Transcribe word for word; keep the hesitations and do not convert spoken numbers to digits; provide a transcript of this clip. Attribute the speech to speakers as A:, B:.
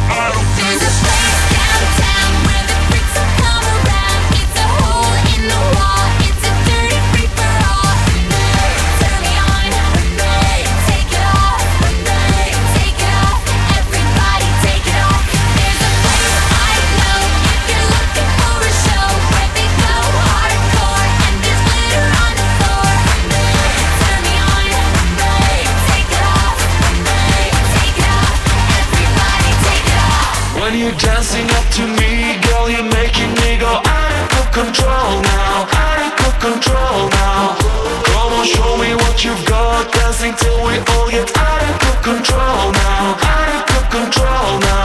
A: There's a place downtown where the freaks all come around. It's a hole in the wall. It's a dirty free for all. Turn me on. Take it off. Take it off. Everybody take it off. There's a place I know if you're looking for a show where they go hardcore and there's glitter on the floor. Turn me on. Take it off. Take it off. Everybody take it off.
B: When you're dancing up to me, girl, you're making me go out of control now, out of control now. Come on, show me what you've got, dancing till we all get out of control now, out of control now.